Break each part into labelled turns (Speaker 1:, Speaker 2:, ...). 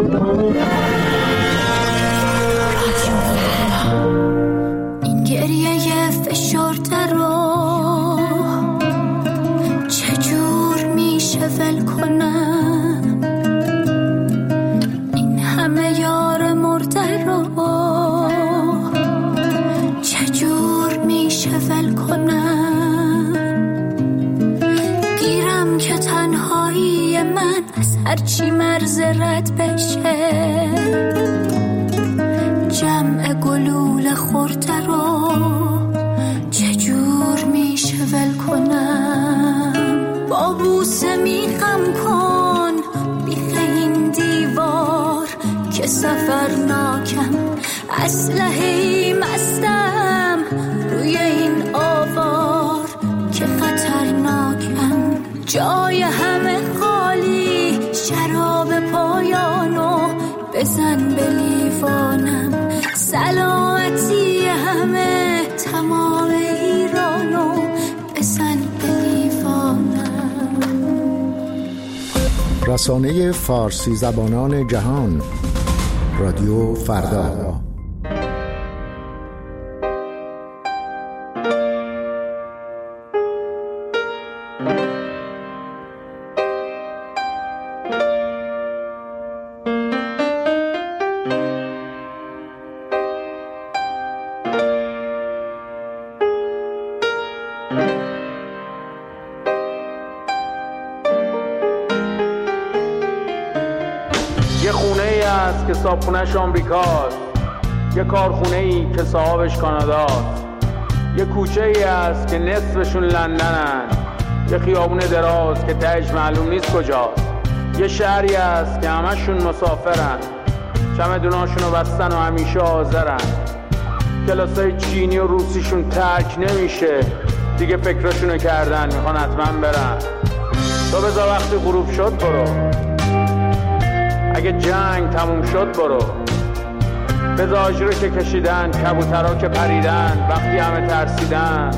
Speaker 1: این گریه فشرده رو چجور میشه ول کنم؟ این همه یار مرده رو چجور میشه ول کنم؟ گیرم که تنهایی من از هرچی مرز رد بشه، جمع گلوله خورده رو چجور میشه ول کنم؟ با بوسه میخم کن بیخ این دیوار که سفرناکم، اسلحه‌ای مستم روی این آوار که خطرناکم، جای همه خالی، شراب پایانو بزن به لیوانم، سلامتی همه تمام ایرانو بزن به لیوانم.
Speaker 2: رسانه فارسی زبانان جهان، رادیو فردا.
Speaker 3: یه خونه ای هست که صاحبخونه‌اش آمریکاست، یه کارخونه ای که صاحبش کاناداست، یه کوچه ای هست که نصفشون لندنن، یه خیابون دراز که تهش معلوم نیست کجاست، یه شهری هست که همشون مسافرن، چمدوناشونو بستن و همیشه حاضرن، کلاسای چینی و روسیشون ترک نمیشه، دیگه فکرشونو کردن میخوان حتما برن. تو بذار وقتی غروب شد برو، اگه جنگ تموم شد برو، بذار آجرو که کشیدن، کبوترها که پریدن وقتی همه ترسیدن،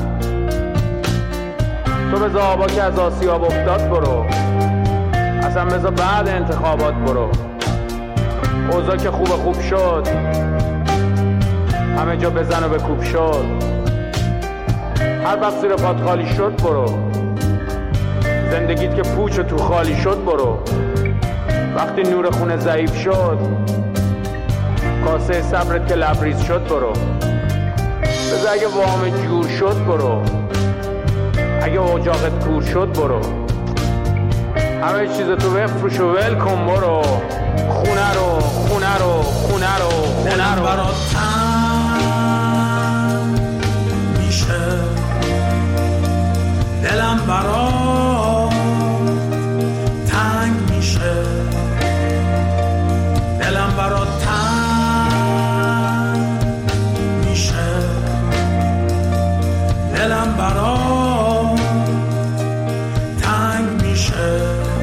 Speaker 3: تو بذار آبا که از آسیاب افتاد برو، اصلا بذار بعد انتخابات برو، اوضاع که خوب شد همه جا بزن و بکوب شد، هر وقت زیر پات خالی شد برو، زندگیت که پوچ و تو خالی شد برو، وقتی نور خونه ضعیف شد، کاسه صبرت که لبریز شد برو، بذار اگه وام جور شد برو، اگه اجاقت کور شد برو، همه چیز تو بفروش و ول کن برو، خونه رو
Speaker 4: دلم برات تنگ میشه، دلم برات تنگ میشه، دلم برات تنگ میشه، دلم برات تنگ میشه.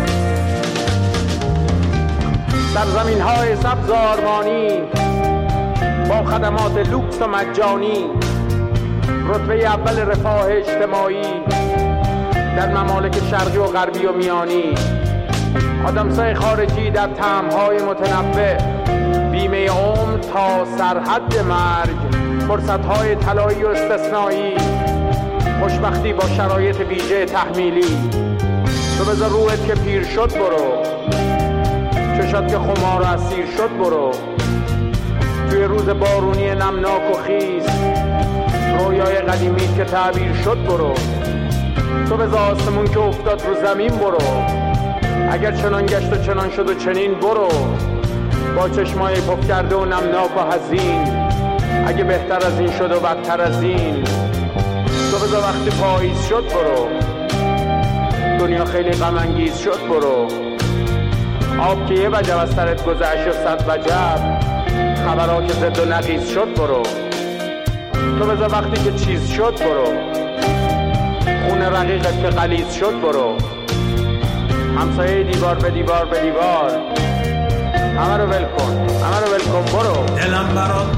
Speaker 3: سرزمین های سبز آرمانی با خدمات لوکس و مجانی، رتبه اول رفاه اجتماعی در ممالک شرقی و غربی و میانی، آدمسای خارجی در طعم‌های متنوع، بیمه عمر تا سرحد مرگ، فرصت‌های طلایی و استثنایی، خوشبختی با شرایط ویژه تحمیلی. تو بذار روحت که پیر شد برو، چشات که خمار و اسیر شد برو، توی روز بارونی نمناک و خیز، رویای قدیمی که تعبیر شد برو، تو بذار آسمون که افتاد رو زمین برو، اگر چنان گشت و چنان شد و چنین برو، با چشمای پف کرده و نمناک و حزین، اگه بهتر از این شد و بدتر از این، تو بذار وقتی پاییز شد برو، دنیا خیلی غم انگیز شد برو، آب که یه وجب از سرت گذشت و صد وجب، خبرها که زد و نقیز شد برو، تو بذار وقتی که چیز شد برو، خون رقیقت که غلیظ شد برو، همسایه دیوار به دیوار به دیوار، همه رو ول کن برو،
Speaker 4: دلم برات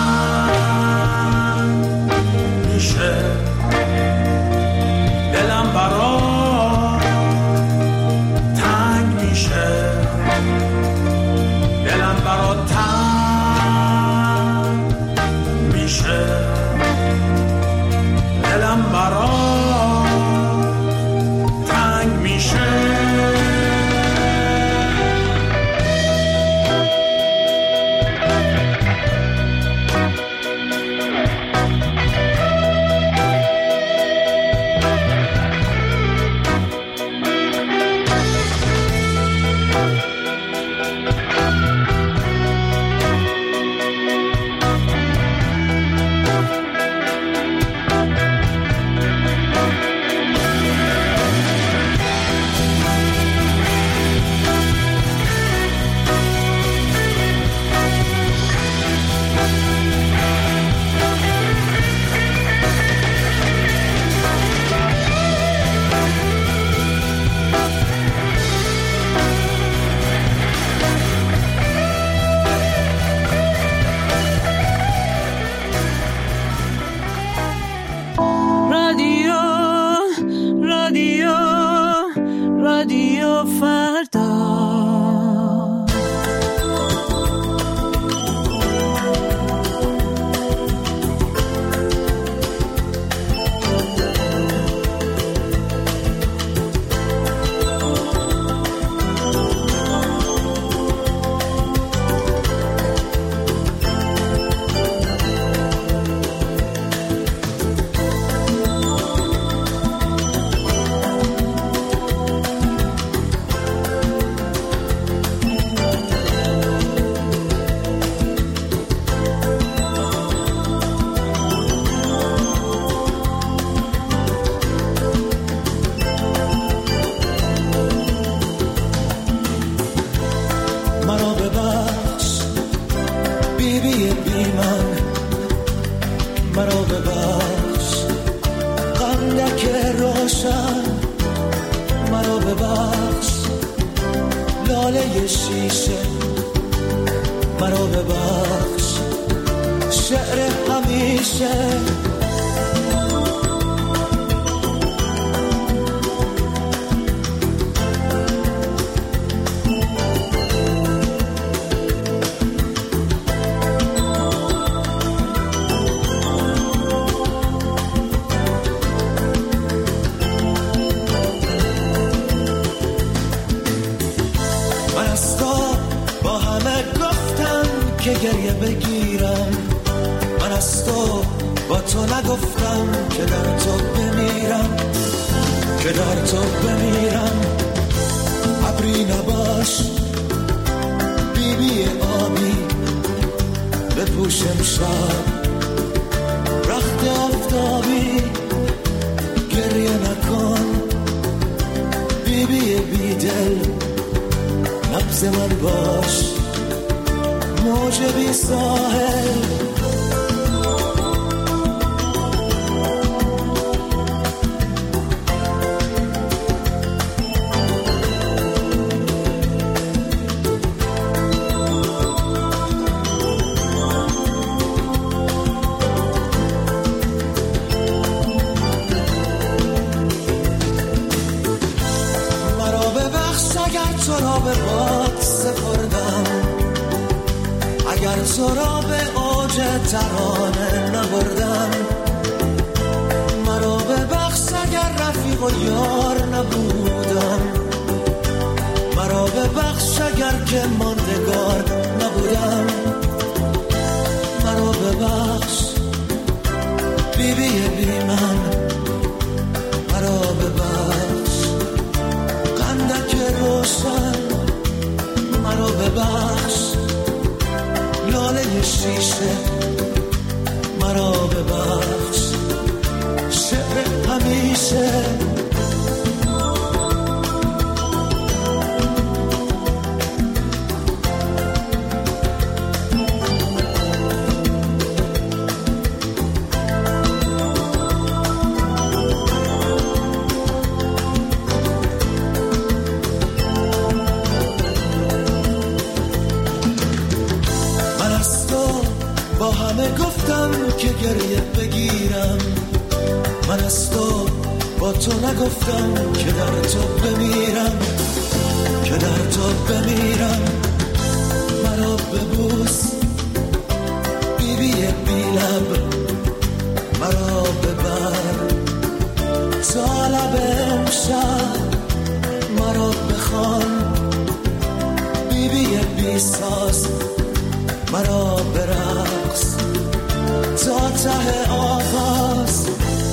Speaker 4: تنگ میشه، دلم برات تنگ میشه،
Speaker 5: بی من مرا ببخش، قندک روشن مرا ببخش، لاله شیشه مرا ببخش، شعر همیشه گریه بگیرم، من از تو با تو نگفتم که در تو بمیرم، که در تو بمیرم. ابری نباش بیبی آبی بپوشم شب، رخت آفتابی گریه نکن بیبی بیدل، نبض من باش موج بی ساحل. مرا ببخش اگر تو را به باد سپردم، اگر تو را به اوج ترانه نبردم. مرا ببخش اگر رفیق و یار نبودم، مرا ببخش اگر که ماندگار نبودم. مرا ببخش بیبی بی من، مرا ببخش قندک روشن مرا ببخش، لاله شیشه مرا ببخش، شعر همیشه. گفتم که گریه بگیرم، من از تو با تو نگفتم که در تو بمیرم، که در تو بمیرم. مرا ببوس بیبی بی لب، مرا ببر تا لب امشب، مرا بخوان بیبی بی ساز، مرا برقص تا ته آغاز.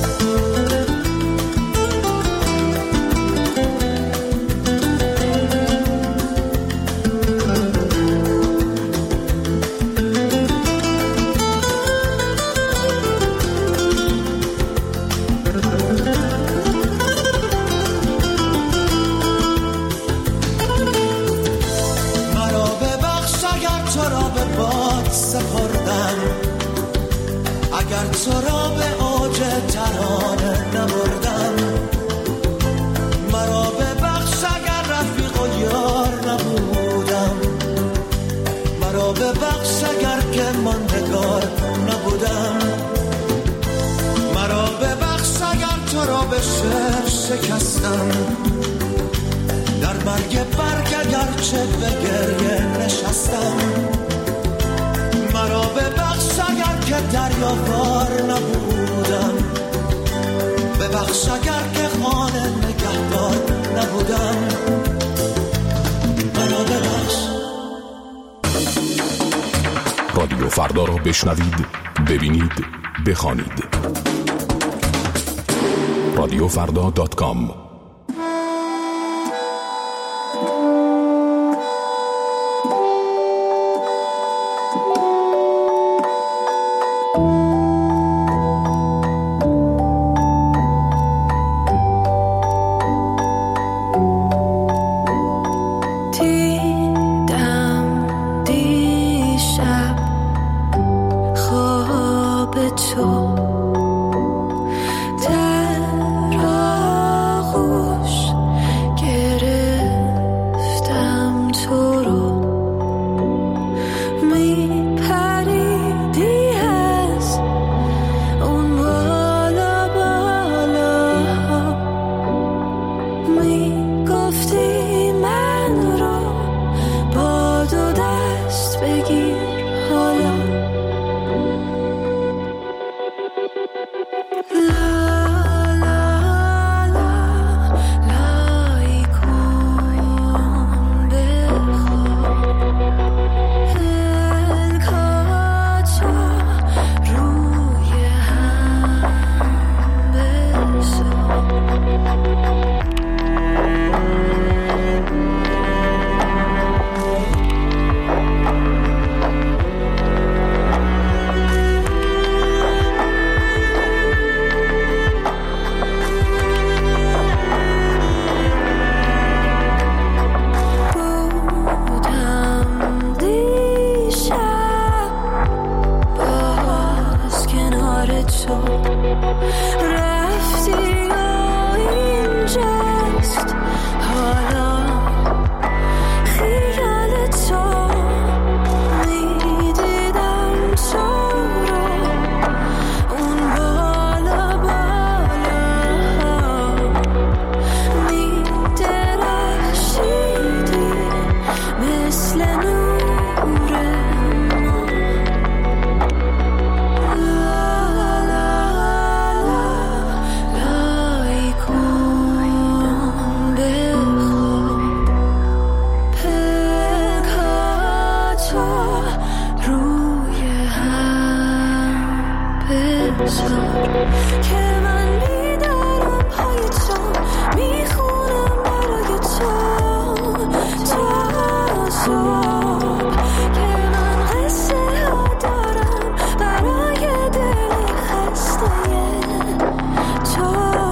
Speaker 5: مرا ببخش اگر تو را به باد سپردم، اگر تو را به اوج ترانه نبردم. مرا ببخش اگر رفیق و یار نبودم، مرا ببخش اگر که ماندگار نبودم. مرا ببخش اگر تو را به شعر شکستم، در برگ اگرچه به گریه نشستم. مرا ببخش اگر که دریاوار نبودم، ببخش اگر که خانه نگهدار نبودم. مرا ببخش.
Speaker 6: رادیو فردا را بشنوید، ببینید، بخوانید. رادیوفردا.com.
Speaker 1: تو در آغوش گرفتم تو رو میپریدی از اون بالا بالا میگفتی من رو با دو دست بگیر حالا که من بیدارم پای تو میخونم برای تو تا صبح که من قصه ها دارم برای دل خسته تو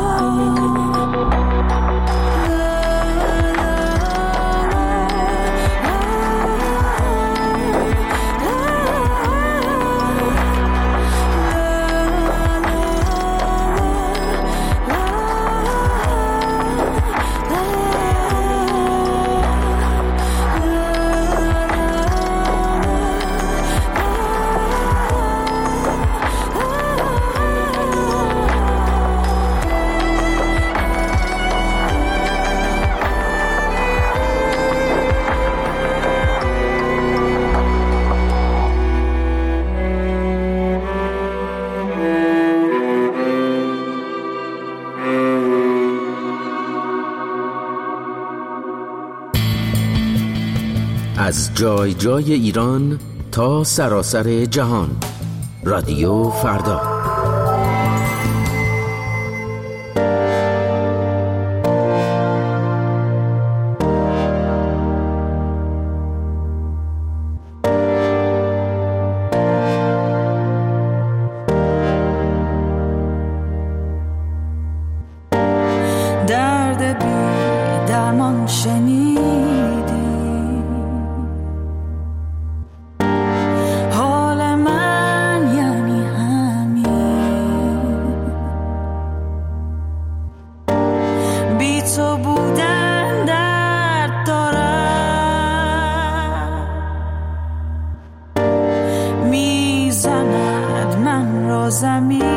Speaker 7: از جای جای ایران تا سراسر جهان. رادیو فردا.
Speaker 1: درد بی درمان شنیدی، حال من یعنی همین، بی تو بودن درد دارم، میزند من را زمین.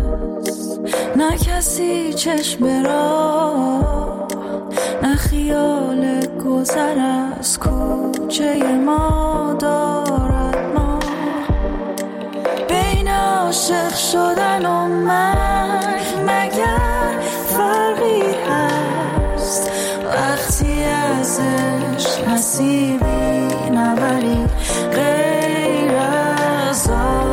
Speaker 1: نه کسی چشم راه، نه خیال گذر از کوچه ما دارد. ما بین عاشق شدن و مرگ مگر فرقی هست؟ وقتی ازش نصیبی نبری غیر از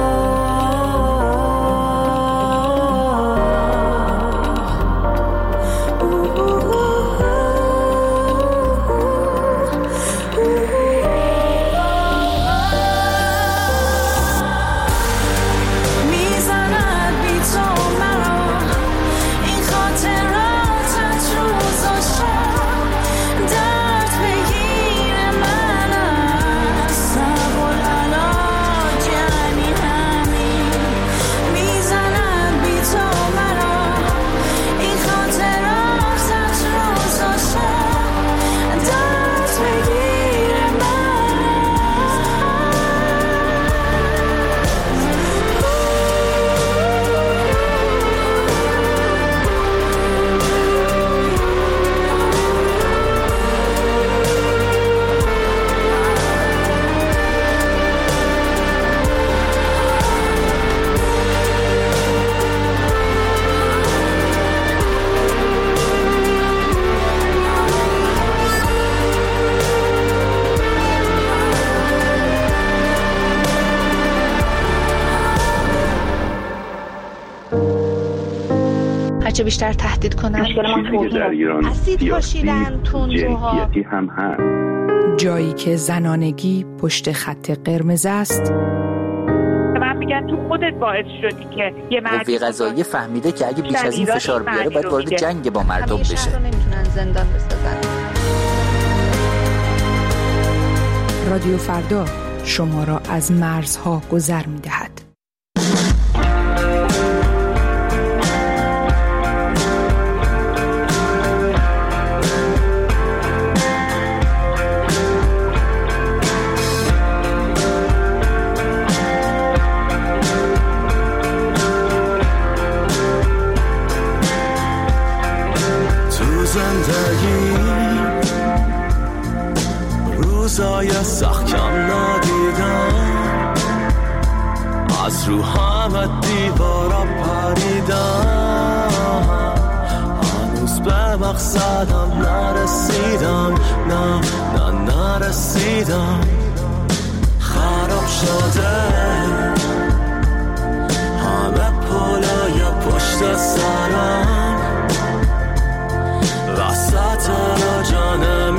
Speaker 8: هرچه بیشتر تهدید کنن
Speaker 9: چیزی که در ایران سیاسی جنسیتی هم هست.
Speaker 10: جایی که زنانگی پشت خط قرمز است.
Speaker 11: من میگن تو خودت باعث شدی که یه
Speaker 12: قوه قضاییه فهمیده که اگه بیش از این فشار بیاره باید وارد جنگ با مردم بشه.
Speaker 8: همیشه نمیتونن زندان بسازن.
Speaker 10: رادیو فردا شما را از مرزها گذر میدهد.
Speaker 5: روزای سخت کم ندیدم، از رو همه دیوارا پریدم، هنوز به مقصدم نرسیدم، نه نرسیدم. خراب شده همه پلای پشت سرم، وسط را جانه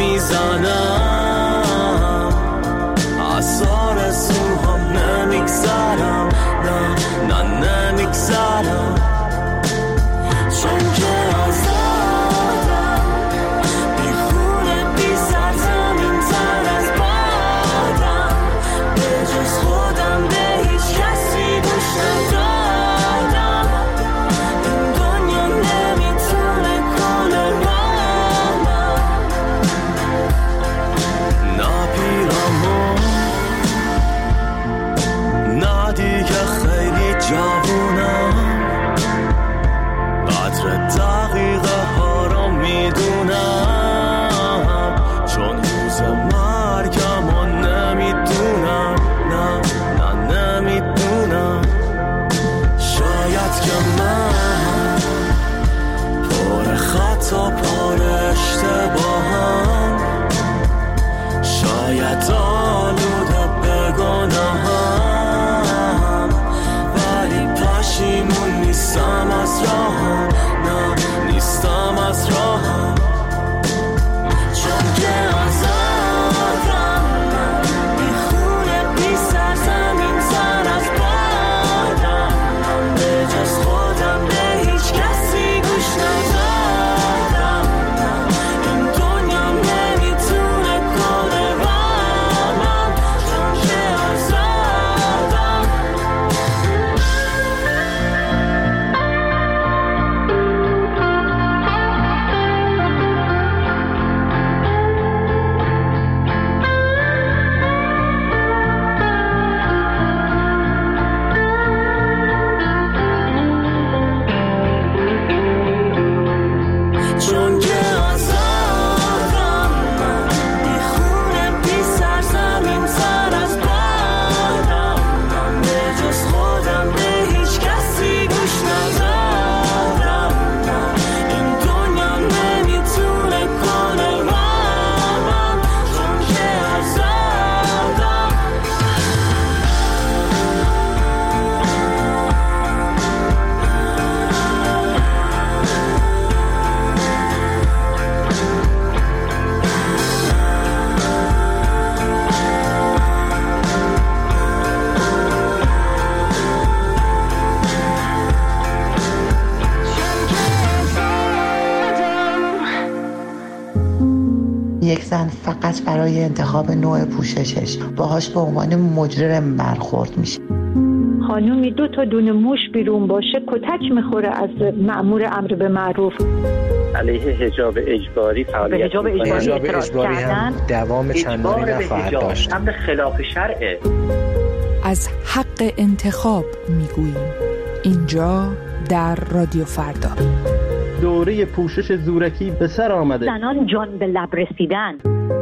Speaker 5: میزنم، از آرزوهام نمیگذرم، نه نمیگذرم. چون که آزادم، بی خونه بی سرزمین تر از بادم، به جز خودم به هیچ کسی گوش ندادم. این دنیا نمیتونه کنه رامم، نه پیرامون، نه دیگه خیلی جوونم، قدر دقیقه ها رو میدونم، چون روز مرگم رو نمیدونم، نه نمیدونم. شاید که من پر خطا پر اشتباهم، شاید آلوده به گناهم، ولی پشیمون نیستم از راهم، نه نیستم از راهم. چون که آزادم، بی خونه بی سرزمین سر از بادم، به جز خودم به
Speaker 13: یک زن فقط برای انتخاب نوع پوششش باهاش به عنوان مجرم برخورد میشه.
Speaker 14: خانومی 2 تا دونه موش بیرون باشه کتک میخوره از مأمور امر به معروف.
Speaker 15: علیه حجاب اجباری فعالیت
Speaker 16: حجاب اجباری هم دوام چندانی نخواهد داشت.
Speaker 15: امر خلاف شرعه.
Speaker 10: از حق انتخاب میگوییم اینجا در رادیو فردا.
Speaker 3: دوره پوشش زورکی به سر آمده.
Speaker 14: زنان جان به لب رسیدن.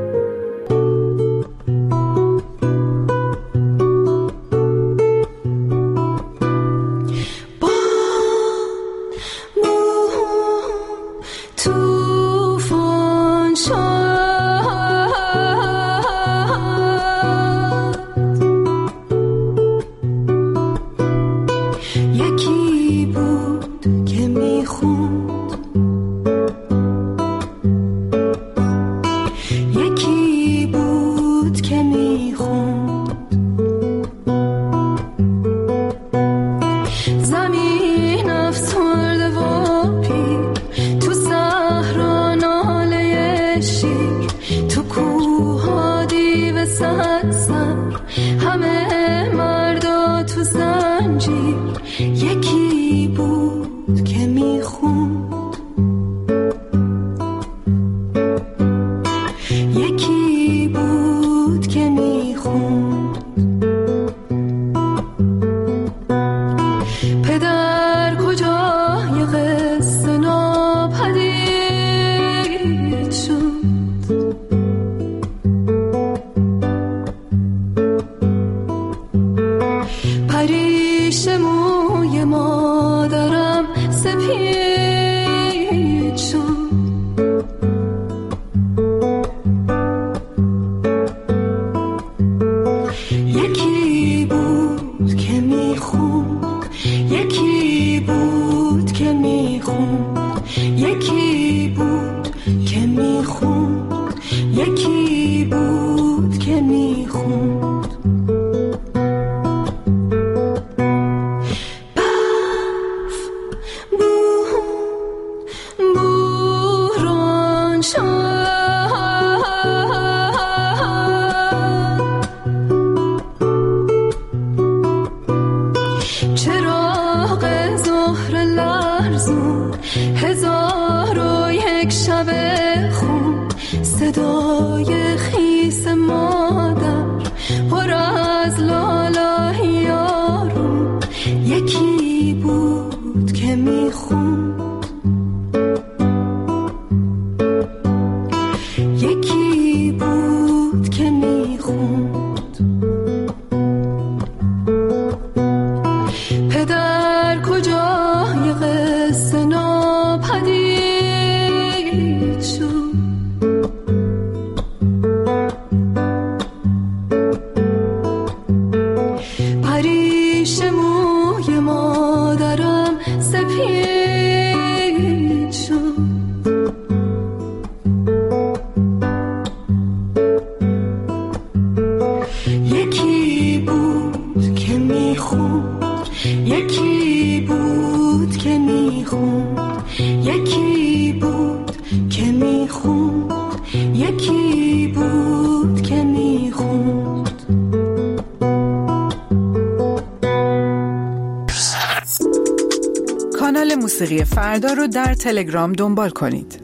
Speaker 10: کانال موسیقی فردا رو در تلگرام دنبال کنید.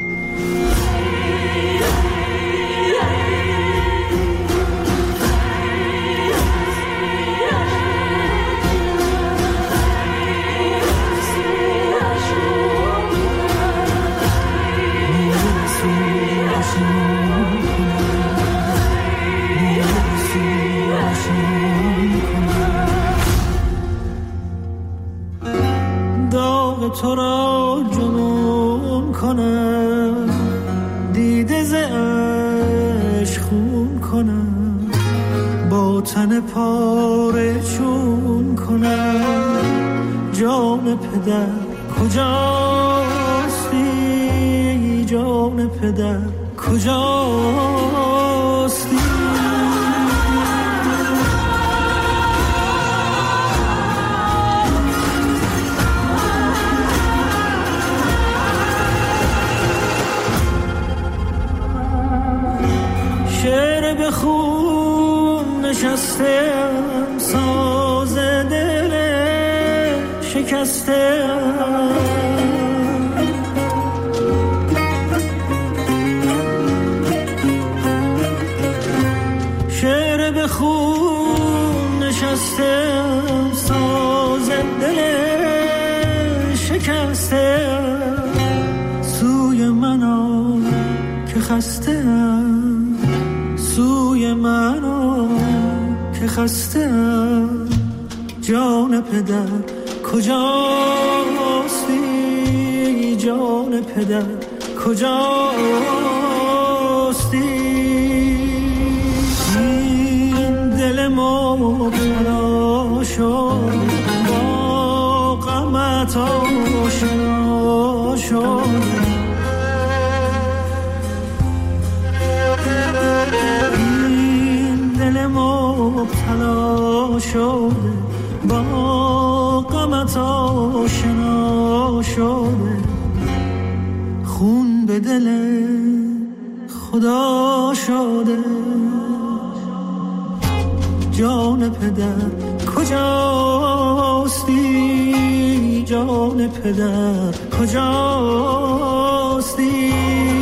Speaker 5: تو را جنون کنم، دیده ز عشق خون کنم، با تن پاره چون کنم. جان پدر کجاستی؟ جان پدر کجاستی؟
Speaker 17: شکسته شعر به خون نشسته ساز دل شکسته سوی منو که خسته سوی منو که خسته جان پدر کجاستی جان پدر کجاستی این دل مبتلا شد با غمت آشنا شد این دل مبتلا شد با غمت آشنا شده خون به دل خدا شده جان پدر کجاستی جان پدر کجاستی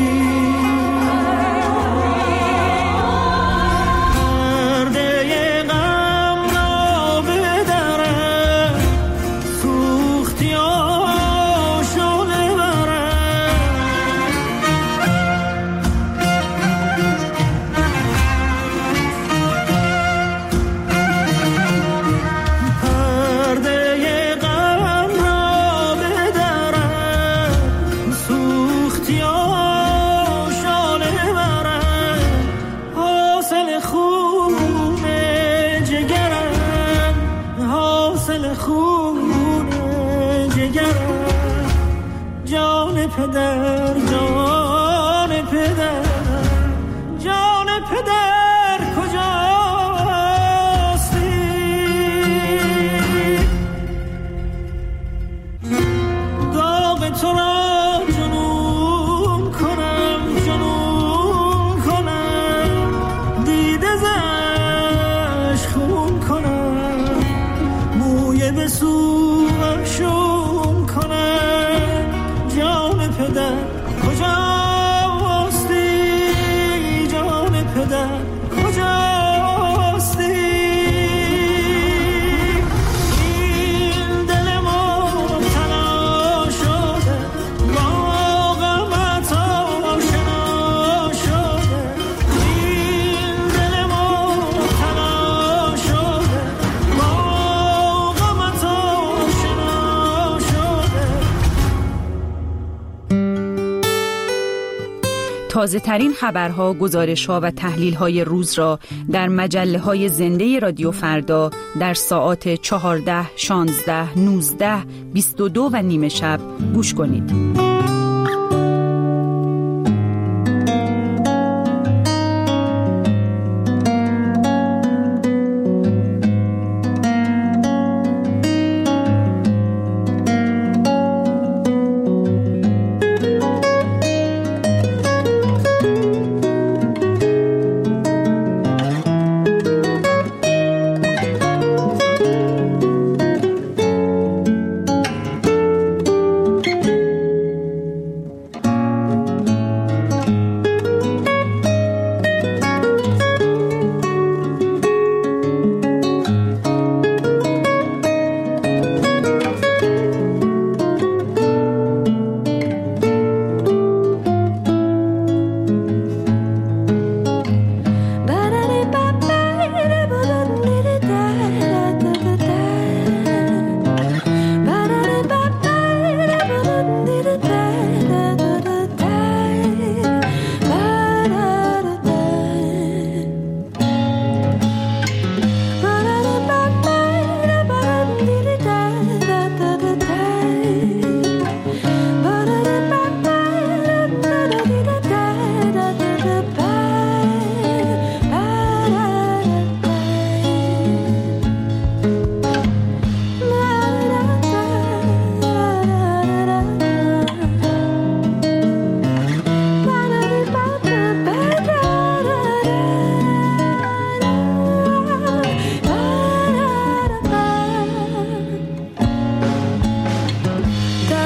Speaker 17: پدر جان پدر جان پدر کجاستی داغ تو را جنون کنم دیده زش خون کنم موی به سوشون کنم جان پدر کجاستی جان پدر کجاستی این دل مبتلا شده با غمت آشنا شده این دل مبتلا شده با غمت آشنا شده.
Speaker 10: تازه ترین خبرها، گزارش‌ها و تحلیل‌های روز را در مجله‌های زنده رادیو فردا در ساعات 14، 16، 19، 22 و نیم شب گوش کنید.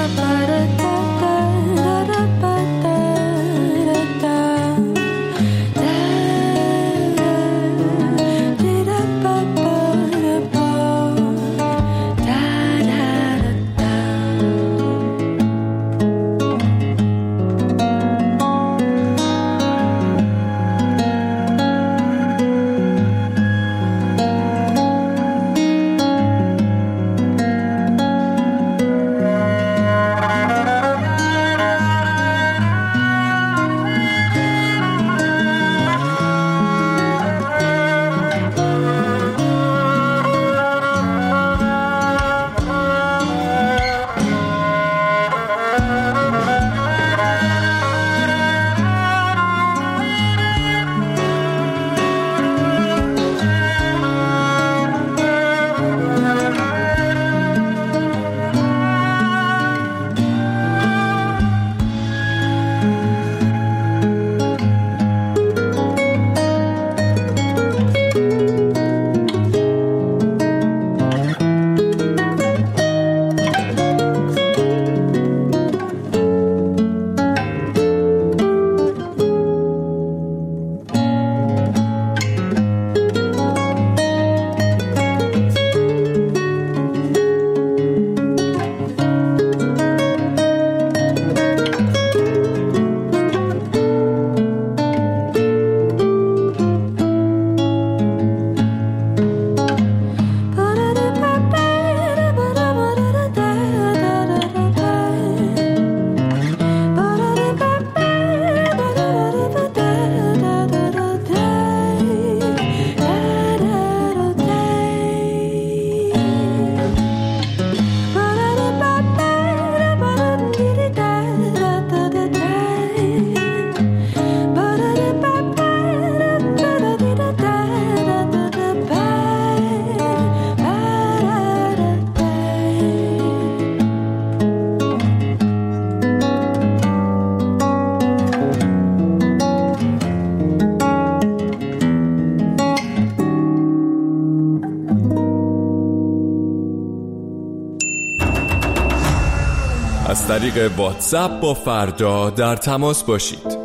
Speaker 18: از طریق واتساپ با فردا در تماس باشید.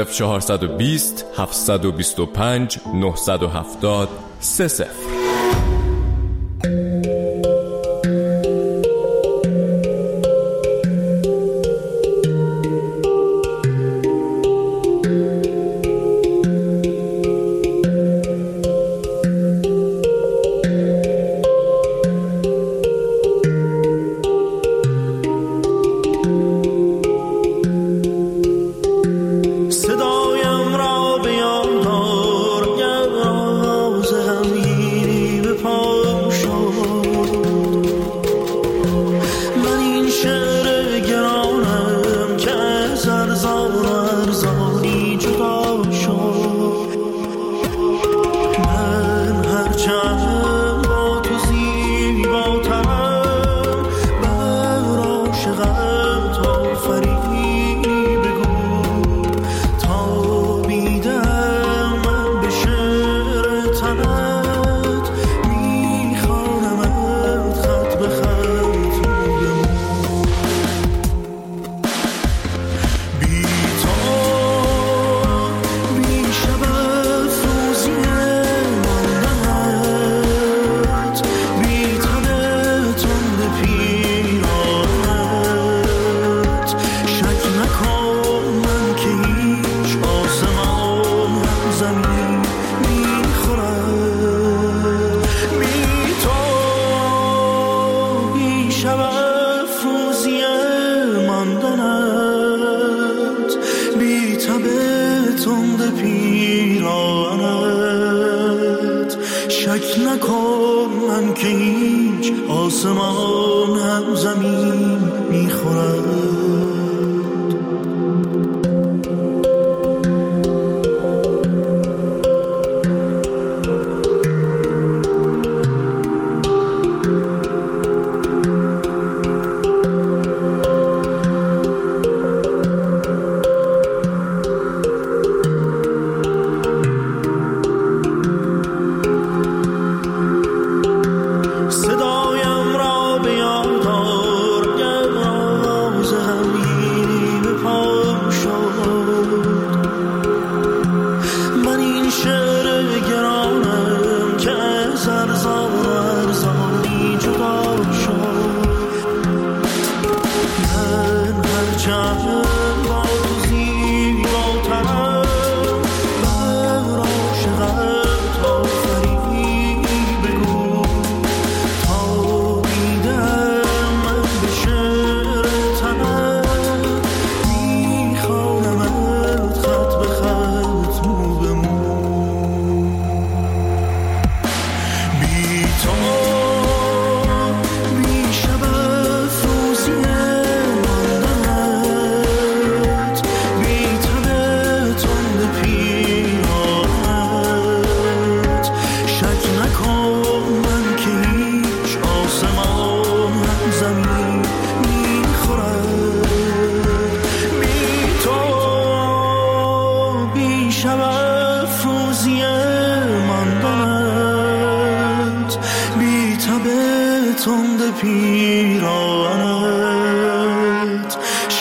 Speaker 18: 20420 725 970 30.
Speaker 17: صدایم را بیان دار، گر آواز غمگینی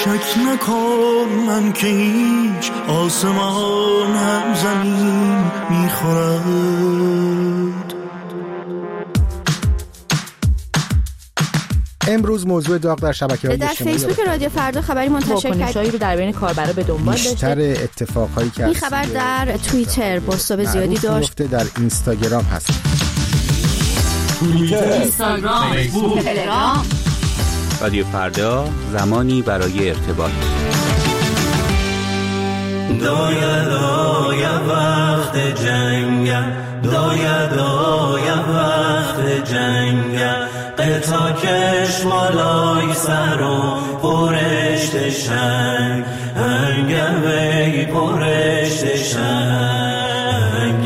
Speaker 17: شک نکن من که هیچ آسمان هم زمین میخورد.
Speaker 2: امروز موضوع داغ در شبکه‌های اجتماعی
Speaker 19: در فیسبوک رادیو فردا خبری منتشر کرد
Speaker 10: رو در بین کاربرا به دنبال داشته.
Speaker 2: بیشتر اتفاقایی که
Speaker 19: این خبر در توییتر بازتاب زیادی داشت.
Speaker 2: در اینستاگرام هست.
Speaker 10: توییتر، اینستاگرام، فیسبوک، تلگرام.
Speaker 12: رادیو فردا زمانی برای ارتباط.
Speaker 17: داید وقت جنگ، داید وقت جنگ، قطع کش مالای سر و پرشت شنگ، هنگم وی پرشت شنگ.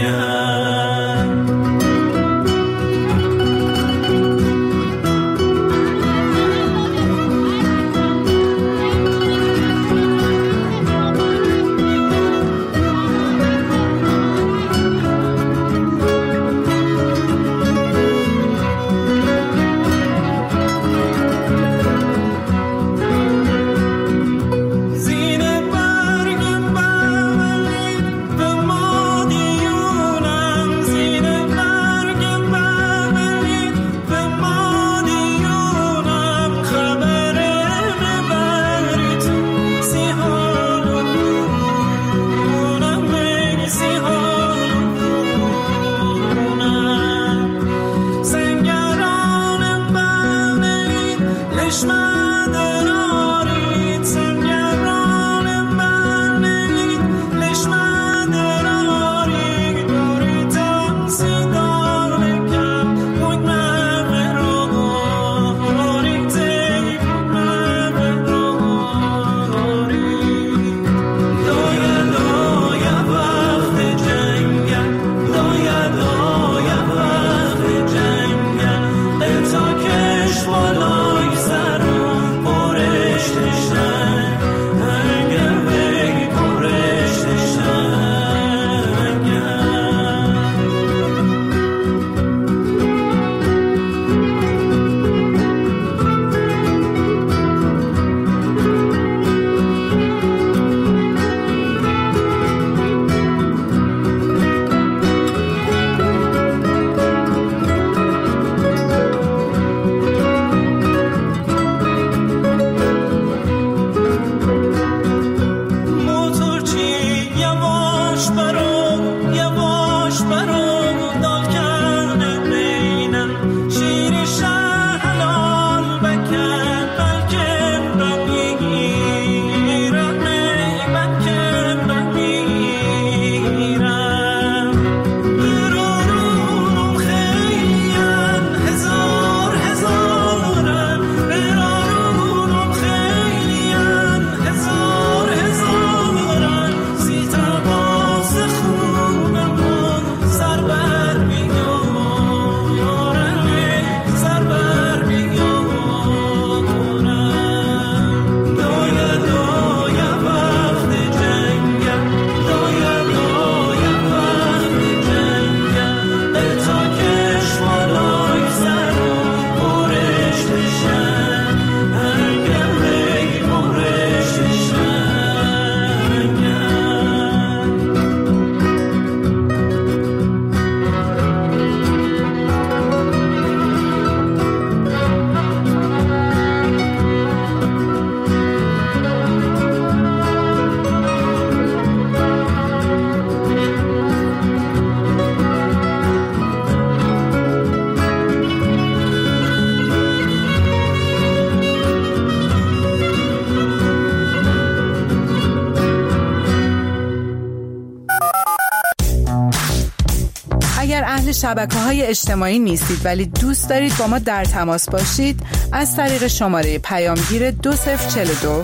Speaker 20: شبکه‌های اجتماعی نیستید ولی دوست دارید با ما در تماس باشید، از طریق شماره پیامگیر 2042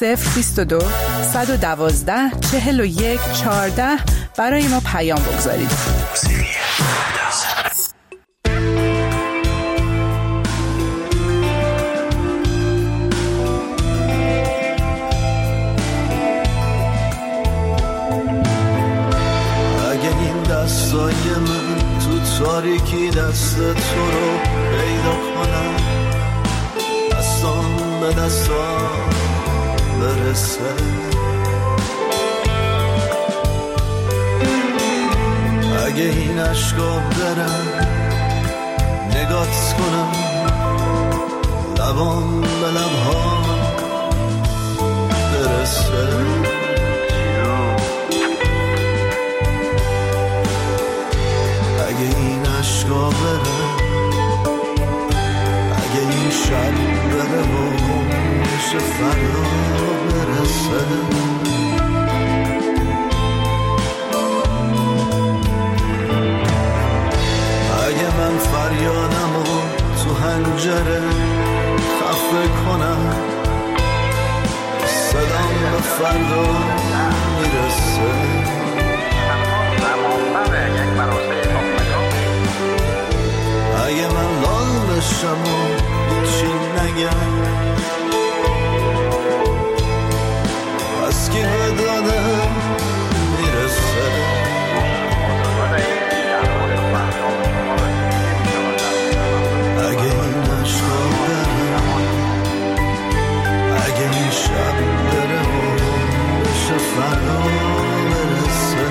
Speaker 20: 022 112 41 14 برای ما پیام بگذارید.
Speaker 5: اگه این دستای من تو تاریکی دست تو رو پیدا کنم، دستان به دستان برسه. اگه این عشقا برم نگات کنم لبام به لبها برسه. اگه این عشقا بره، اگه این شب بره و میشه فردا برسه. اگه من فریادمو تو حنجره خفه کنم، صدام به فردا میرسه. اگه من لال بشم و چی نگم، از کی دادم میرسه. اگه این عشقا بره، اگه این شب بره و بشه فردا برسه.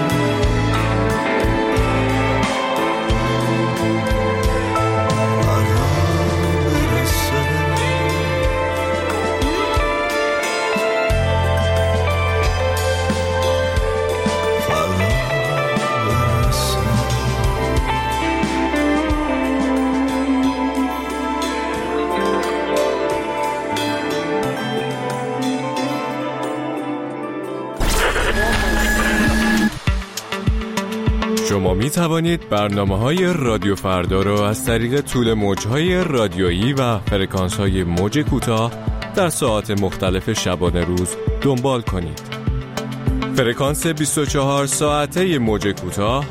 Speaker 18: شما می توانید برنامه‌های رادیو فردا را از طریق طول موج‌های رادیویی و فرکانس‌های موج کوتاه در ساعات مختلف شبانه روز دنبال کنید. فرکانس 24 ساعته موج کوتاه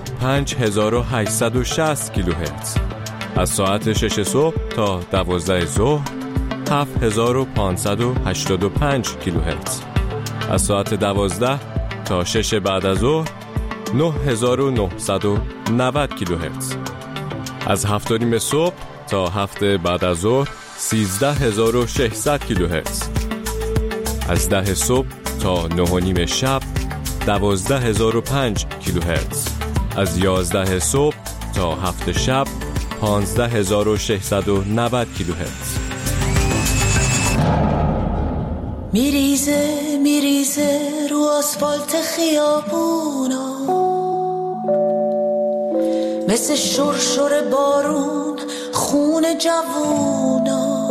Speaker 18: 5860 کیلوهرتز. از ساعت 6 صبح تا 12 ظهر 7585 کیلوهرتز. از ساعت 12 تا 6 بعد از ظهر 9990 کیلوهرتز. از 7:30 صبح تا 7 بعد از ظهر 13600 کیلوهرتز. از 10 صبح تا 9:30 شب 12005 کیلوهرتز. از 11 صبح تا 7 شب 15690 کیلوهرتز.
Speaker 1: میریزه رو آسفالت خیابونا، مثل شرشر بارون خون جوونا.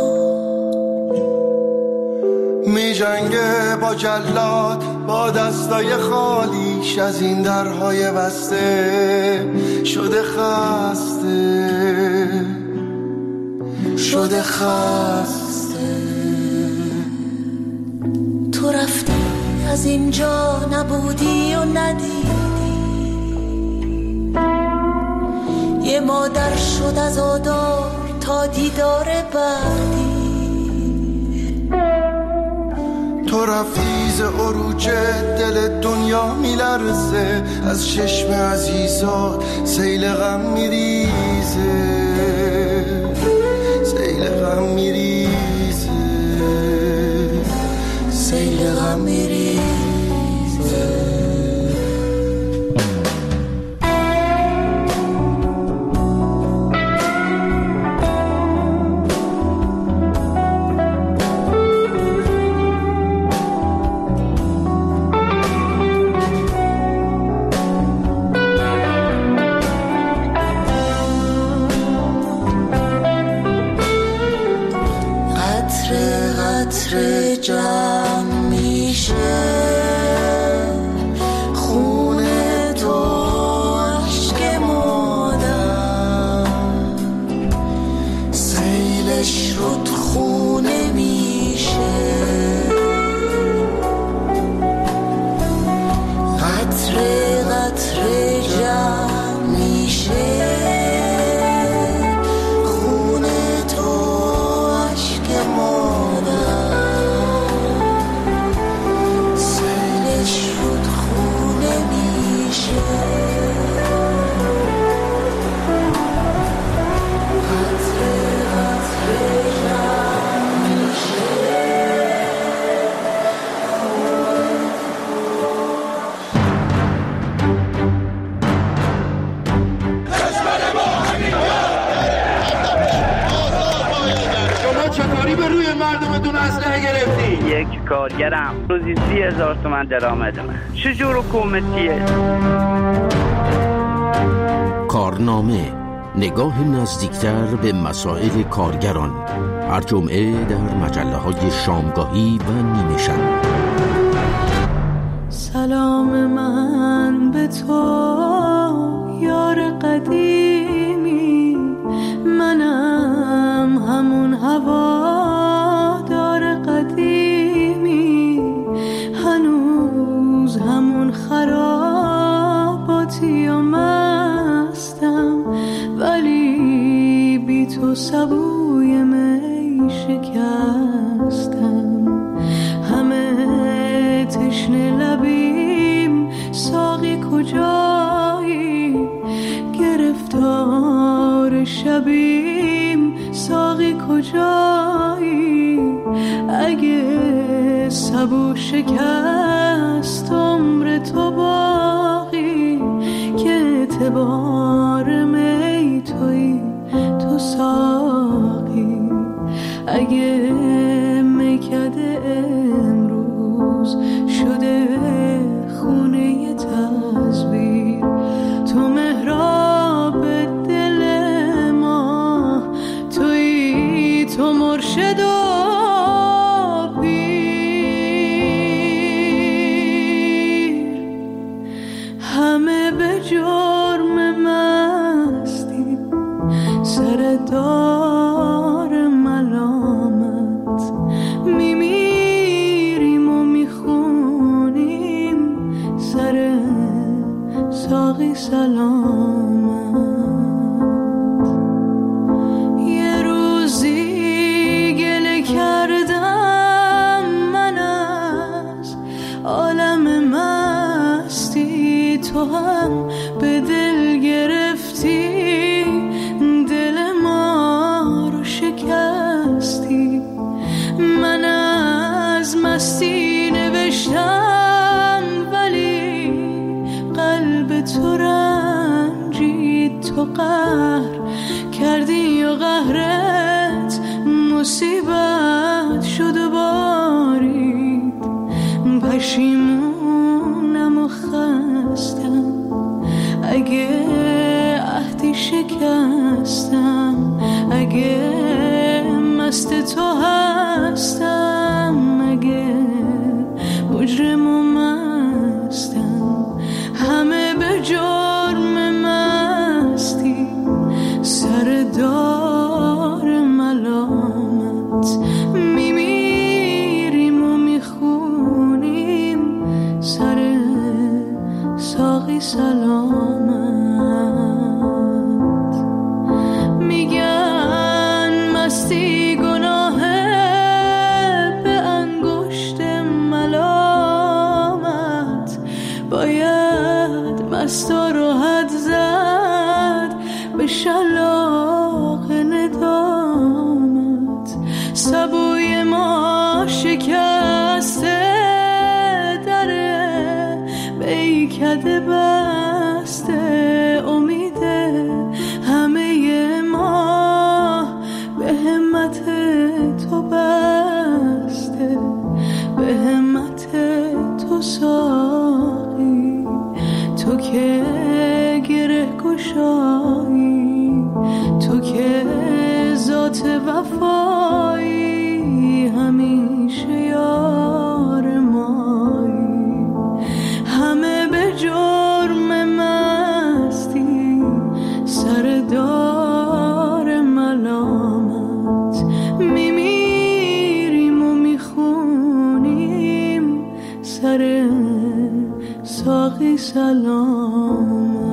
Speaker 5: میجنگه با جلاد با دستای خالیش، از این درهای بسته شده خسته.
Speaker 1: تو رفتی از اینجا نبودی و ندیدی، یه مادر شد از آدار تا دیدار بعدی.
Speaker 5: تو رفتی ز عروج دل دنیا میلرزه، از چشم عزیزات سیل غم میریزه، سیل غم میریزه، سیل غم میریزه. قطره جمع میشه، خون تو عشق مادر، سیلش رود خونه میشه. قطره قطره جمع میشه،
Speaker 15: یک کارگرم، روزی 30,000 تومان درآمد من. چجور حکومتیه؟
Speaker 7: کارنامه، نگاه نزدیکتر به مسائل کارگران، هر جمعه در مجله‌های شامگاهی و نیمه شب.
Speaker 1: سلام من به تو یار قدیمی، منم همون هوادار قدیمی، هنوز همون خراباتی و مستم، ولی بی تو سبوی می شکستم. همه تشنه لبیم، ساقی کجایی؟ گرفتار شبیم، ساقی کجایی؟ اگه سبو شکست عمر تو باقی، که اعتبار می توی تو ساقی. اگه میکده امروز شده خونه تصویر، تو محراب دل ما توی، تو مرشد و پیر. همه به جرم مستی سر دار ملامت، میمیریم و میخونیم سر ساقی سلامت. یه روزی گله کردم من از عالم مستی، تو هم به دل گرفتی، دل ما رو شکستی. من از مستی نوشتم، ولی قلب تو رنجید، تو قهر کردی و قهرت مصیبت شد و بارید. پشیمونم و خستم اگه عهدی شکستم، اگه مست تو هستم، اگه مجرم و مستم. همه به جرم مستی سر دار ملامت، میمیریم و میخونیم سر ساقی سلامت. میگن مستی گناهه به انگشت ملامت، باید مستا رو حد زد به شلاق ندامت. سبوی ما شکسته دره بیکده بسته، امیده همه ما به همت تو بسته، به همت تو ساقی. تو که گره گشایی، تو که ذات وفایی، همیشه یار مایی. همه به جرم مستی سر دار ملامت، میمیریم و میخونیم سر ساقی سلامت.